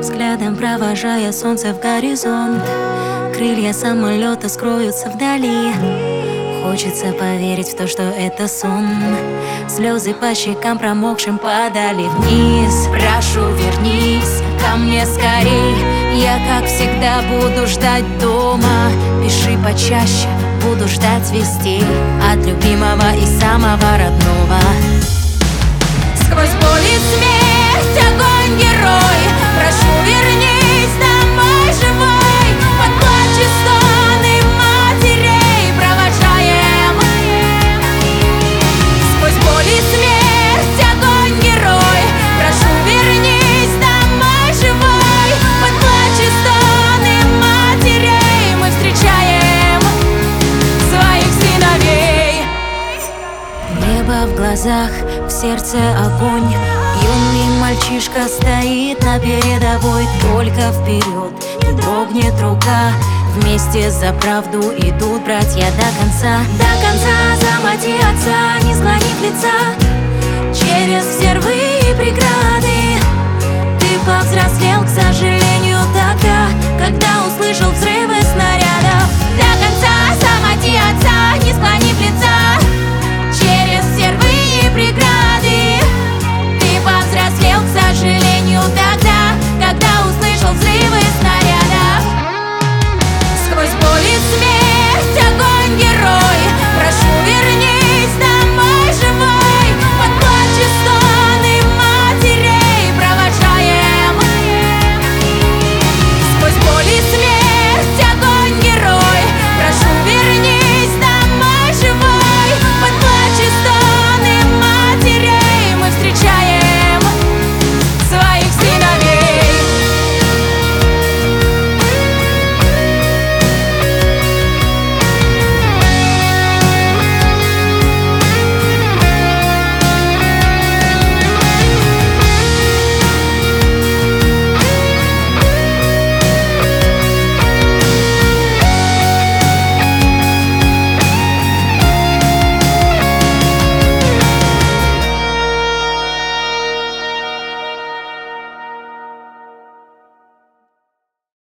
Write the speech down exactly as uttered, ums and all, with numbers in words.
взглядом провожая солнце в горизонт. Крылья самолета скроются вдали. Хочется поверить в то, что это сон. Слезы по щекам промокшим падали вниз. Прошу, вернись ко мне скорей. Я, как всегда, буду ждать дома. Пиши почаще, буду ждать вестей от любимого и самого родного. Сквозь боль и смерть, огонь, герой, прошу, вернись домой живой. Под плач и стоны матерей провожаем. Сквозь боль и смерть, огонь, герой, прошу, вернись домой живой. Под плач и стоны матерей мы встречаем своих сыновей. Небо в глазах, в сердце огонь. Юный мальчишка стоит на передовой. Только вперед, не дрогнет рука. Вместе за правду идут братья до конца. До конца за мать и отца, не склонив лица. Через все рвы и преграды